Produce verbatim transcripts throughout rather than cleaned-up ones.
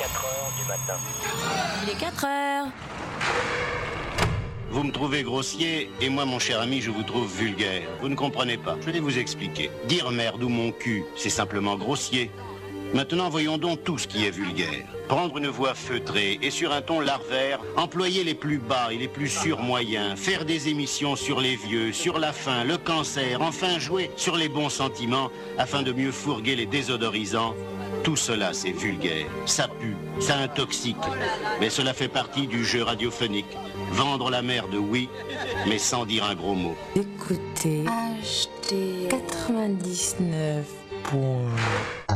quatre heures du matin. Il est quatre heures. Vous me trouvez grossier, et moi, mon cher ami, je vous trouve vulgaire. Vous ne comprenez pas. Je vais vous expliquer. Dire merde ou mon cul, c'est simplement grossier. Maintenant, voyons donc tout ce qui est vulgaire. Prendre une voix feutrée et sur un ton larvaire, employer les plus bas et les plus surmoyens, faire des émissions sur les vieux, sur la faim, le cancer, enfin jouer sur les bons sentiments afin de mieux fourguer les désodorisants. Tout cela, c'est vulgaire. Ça pue, ça intoxique. Mais cela fait partie du jeu radiophonique. Vendre la merde, oui, mais sans dire un gros mot. Écoutez, H T quatre-vingt-dix-neuf point un.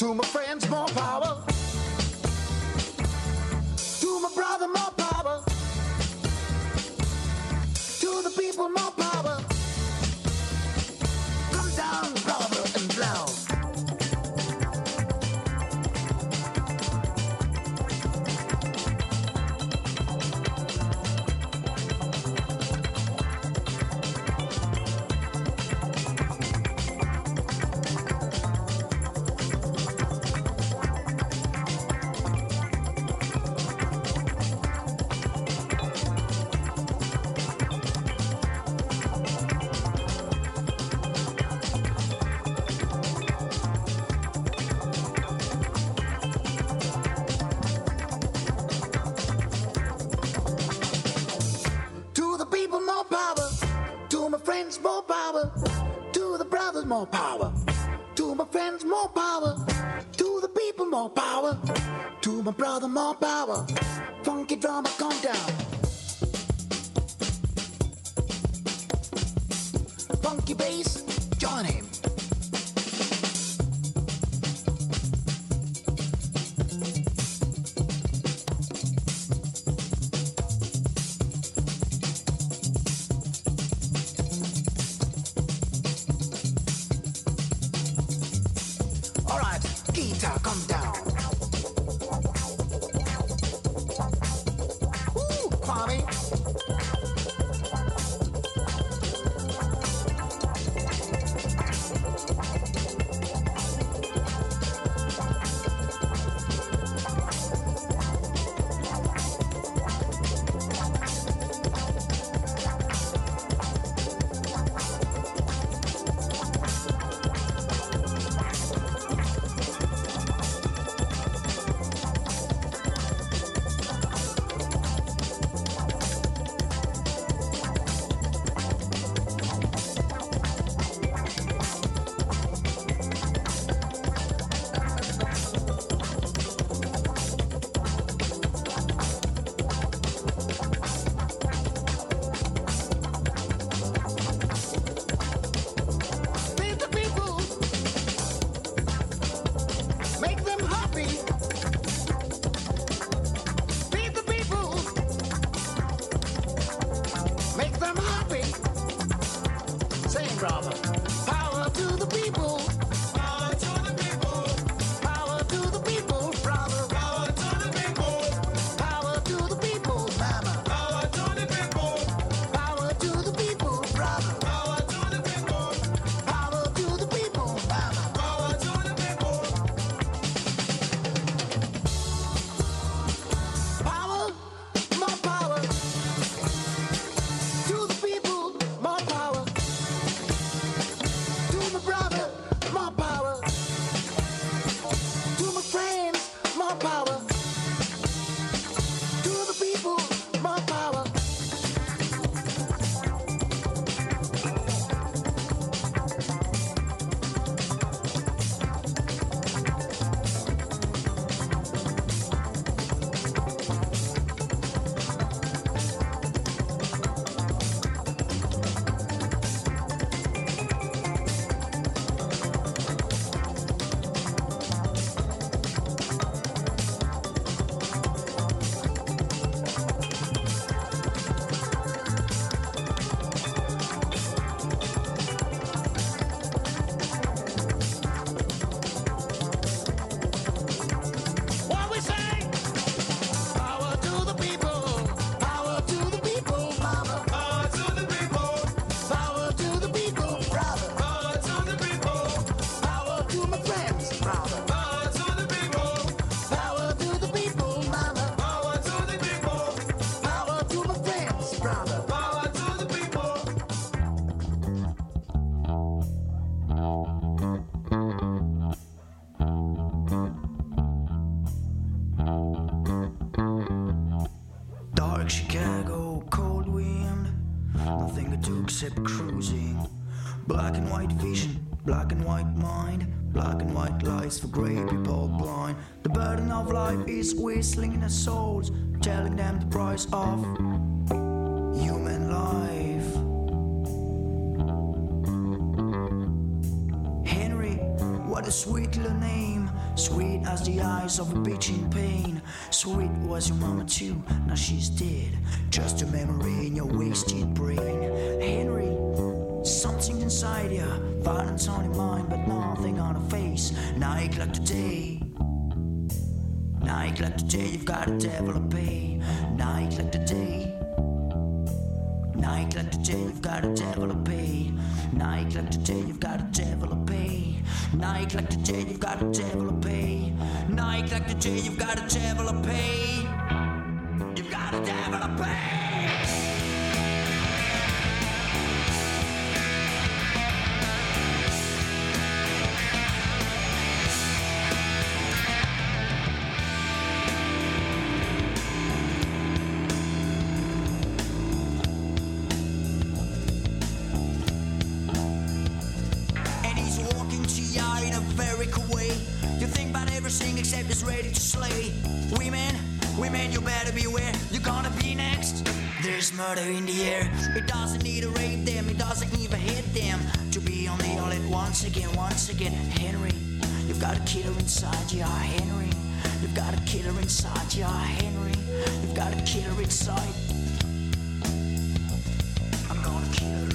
To my friends, more power. To my brother, more power. To the people, more power. Come down, brother, and blow. More power, to the brothers, more power, to my friends, more power, to the people, more power, to my brother, more power. Funky drummer, come down. Funky bass, join him. Except cruising. Black and white vision, black and white mind, black and white lies for grey people blind. The burden of life is whistling in their souls, telling them the price of human life. Henry, what a sweet little name. Sweet as the eyes of a bitch in pain. Sweet was your mama too, now she's dead. Just a memory in your wasted brain. Henry, something inside ya, violence on your mind, but nothing on her face. Night like today, night like today, you've got a devil to pay. Night like today, night like today, you've got a devil to pay. Night like today, you've got a devil to pay. Night like today, you've got a devil to pay. Night like today, you've got a devil to pay. You've got a devil to pay. Except it's ready to slay. Women, women, you better beware. You're gonna be next. There's murder in the air. It doesn't need to rape them. It doesn't even hit them. To be on the outlet once again, once again. Henry, you've got a killer inside you, Henry. You've got a killer inside you, Henry. You've got a killer inside. I'm gonna kill her.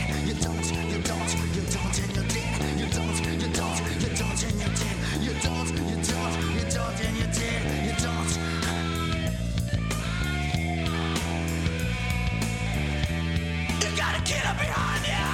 did. You don't, you don't, you don't, and you did. You don't, you don't, you don't, and you did. You don't, you don't, you don't, and you did. You don't. You got a killer behind you.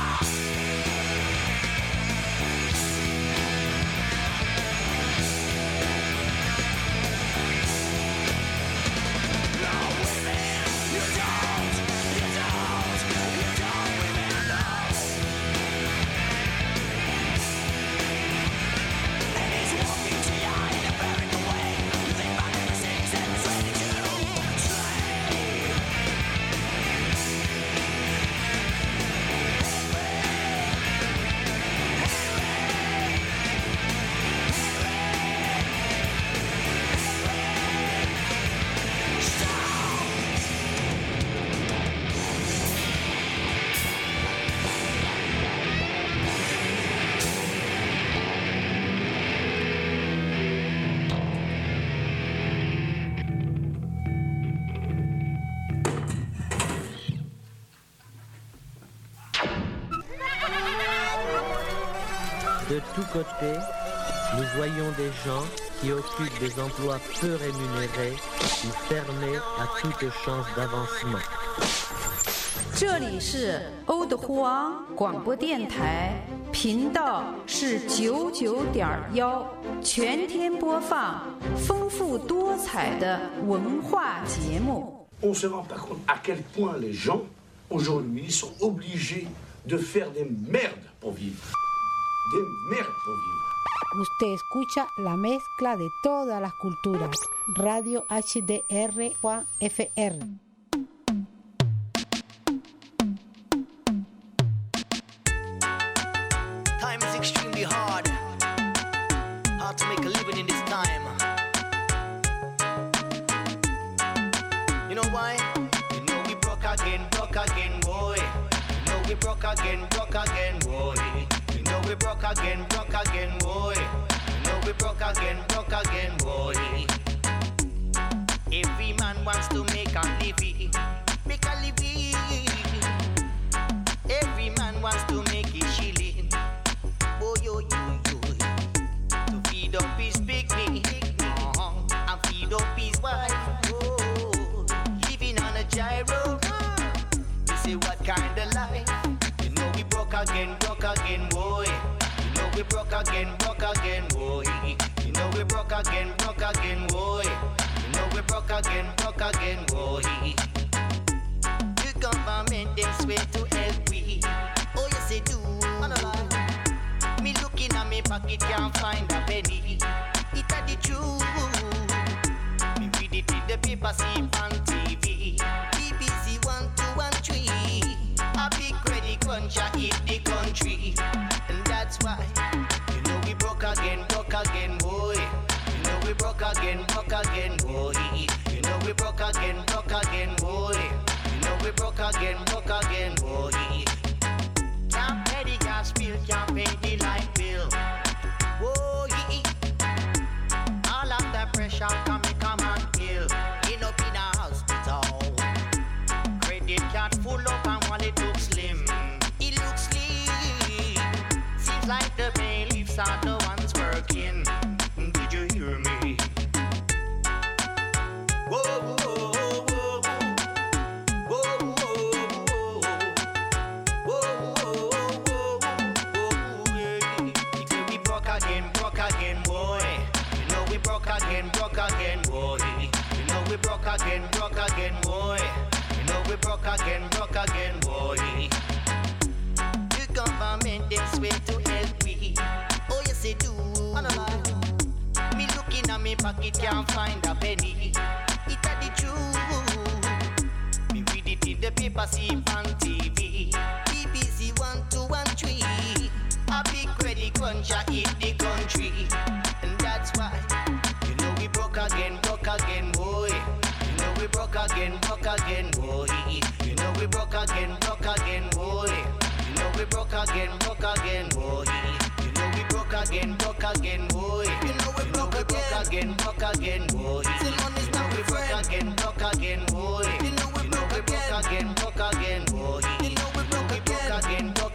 De tous côtés, nous voyons des gens qui occupent des emplois peu rémunérés ou fermés à toute chance d'avancement. 这里是欧德呼昂广播电台，频道是九九点幺，全天播放丰富多彩的文化节目。 On ne se rend pas compte à quel point les gens aujourd'hui sont obligés de faire des merdes pour vivre. Des merdes pour vivre. Usted escucha la mezcla de todas las culturas. Radio H D R Juan F R. Time is extremely hard. Hard to make a living in this time. You know why? You know we broke again, broke again, boy. You know we broke again, broke again, boy. You know we broke again, broke again, boy. You know we broke again, broke again, boy. Every man wants to make a living, make a living. Every man wants to make a shilling. Oh yo yo yo. To feed up his picnic, uh-huh, and feed up his wife. Oh, living on a gyro. You say what kind of life? You know we broke again, broke again, boy. You know we broke again, broke again, boy. You know we broke again, broke again, boy. You know we broke again, broke again, boy. The government them swear to help we. Oh yes they do. Me looking at me pocket can't find a penny. It a the truth. Me read it in the paper, see it on T V. B B C one two one three. A big credit crunch hit the country, and that's why you know we broke again, broke again, boy. You know we broke again, broke again, boy. You know we broke again, broke again, boy. You know we broke again, broke again, boy. Can't pay the gas bill, can't pay the light bill. Whoa, yeah. All of the pressure come come and kill. In up in a hospital. Credit card full up and wallet looks slim. It looks slim. Seems like the bailiffs are the ones working. Did you hear me? Whoa, whoa, whoa, whoa. Whoa, whoa, whoa. Whoa, whoa, whoa, whoa, yeah. You say we broke again, broke again, boy. You know we broke again, broke again, boy. You know we broke again, broke again, boy. You know we broke again, broke again, boy. The government them swear to help we. Oh yes they do. Me looking at me pocket can't find a penny. It a the truth. Me read it in the paper, see it on T V. B B C one two one three. A big credit crunch hit the country, and that's why you know we broke again, broke again, boy. You know we broke again, broke again, boy. You know we broke again, broke again, boy. You know we broke again, broke again, boy. You know we broke again, broke again, boy. You know we broke again, broke again, boy. You know we broke again, broke again, boy. You know we broke again, broke again, boy. You know we broke again, broke again, broke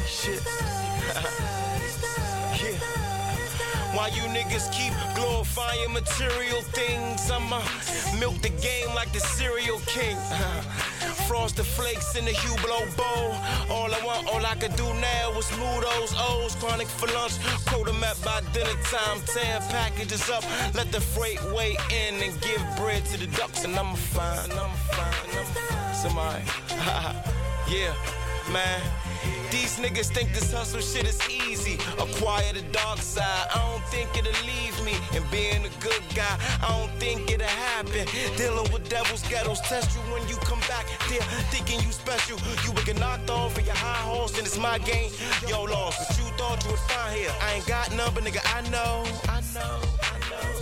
shit. Yeah. Why you niggas keep glorifying material things? I'ma milk the game like the cereal king. Frost the flakes in the Hublot bowl. All I want, all I could do now was move those O's. Chronic for lunch, quota map by dinner time. Ten packages up, let the freight weigh in and give bread to the ducks. And I'm fine, I'm fine, I'm fine. Somebody, yeah, man. These niggas think this hustle shit is easy. Acquire the dark side. I don't think it'll leave me. And being a good guy, I don't think it'll happen. Dealing with devils, ghettos, test you when you come back. They're thinking you special. You will get knocked off of your high horse, and it's my game. Yo, lost what you thought you would find here. I ain't got none, but nigga, I know, I know, I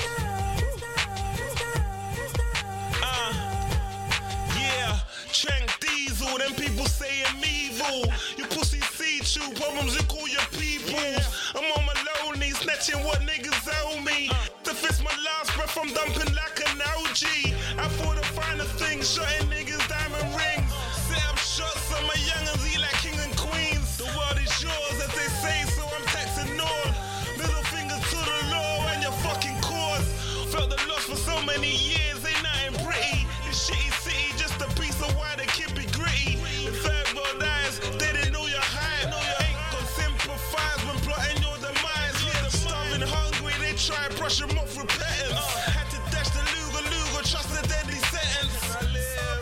know. Uh, yeah, Trank Diesel, them people say I'm evil. You pussy see-through, problems you call your people. I'm on my lonely, snatching what niggas owe me. To fist my last breath, I'm dumping like an O G. I thought the finer things, shotting niggas diamond rings. Set up shots on my youngins, eat like king and queens. The world is yours, as they say, so I'm taxing all. Middle fingers to the law and your fucking cause. Felt the loss for so many years, ain't nothing pretty. This shitty city, just a piece of why the kid be gritty. The third world eyes, they didn't know your hype. Ain't got sympathize when plotting your demise. Yeah, the starving hungry, they try and brush them off repentance. Uh, had to dash the Luger, Luger, trust the deadly sentence. I live.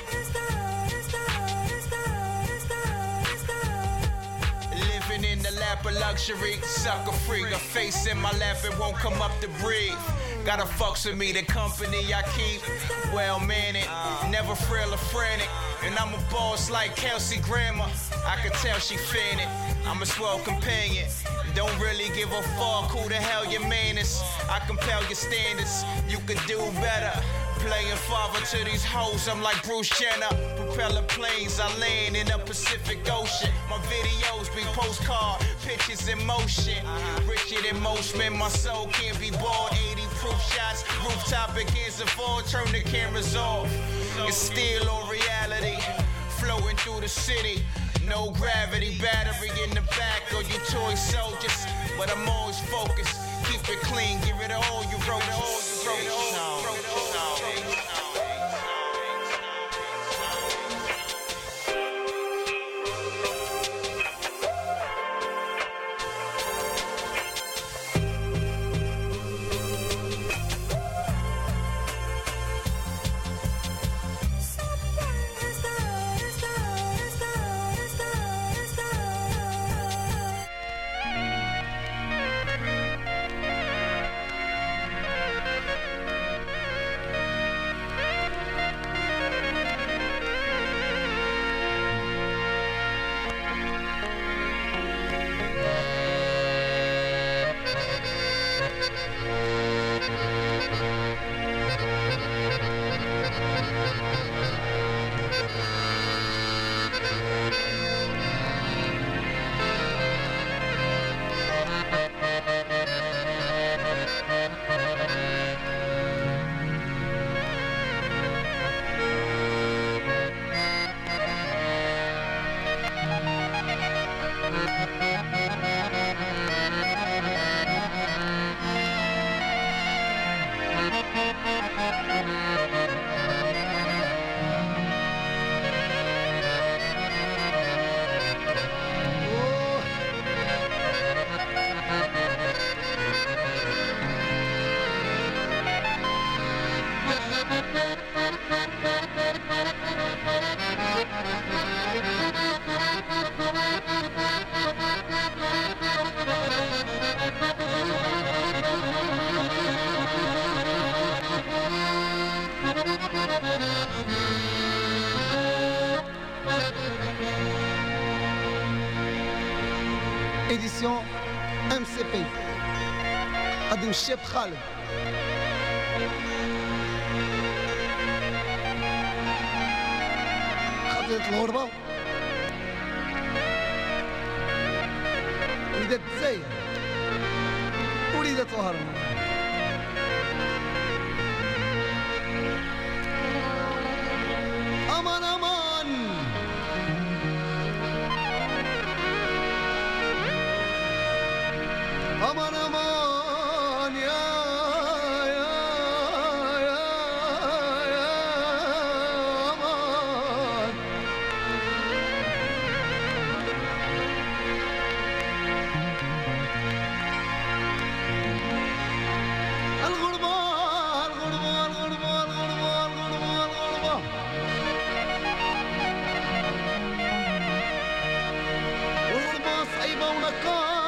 Living in the lap of luxury, sucker free. A face in my lap, it won't come up to breathe. Gotta fucks with me, the company I keep. Well mannered, never frail or frantic. And I'm a boss like Kelsey Grammer. I can tell she fan it. I'm a swell companion. Don't really give a fuck who the hell your man is. I compel your standards. You could do better. Playing father to these hoes, I'm like Bruce Jenner. Propeller planes, I land in the Pacific Ocean. My videos be postcard, pictures in motion. Richer than most men, my soul can't be bored. eighty proof shots, rooftop against the fall, turn the cameras off. It's still or reality, floating through the city. No gravity, battery in the back, or you toy soldiers. But I'm always focused, keep it clean, give it all you wrote, all you wrote, all you wrote. édition M C P قدم الشاب خالد. خطيرة الغربة وليدات الجزائر وليدات الهرم. أمان أمان una cosa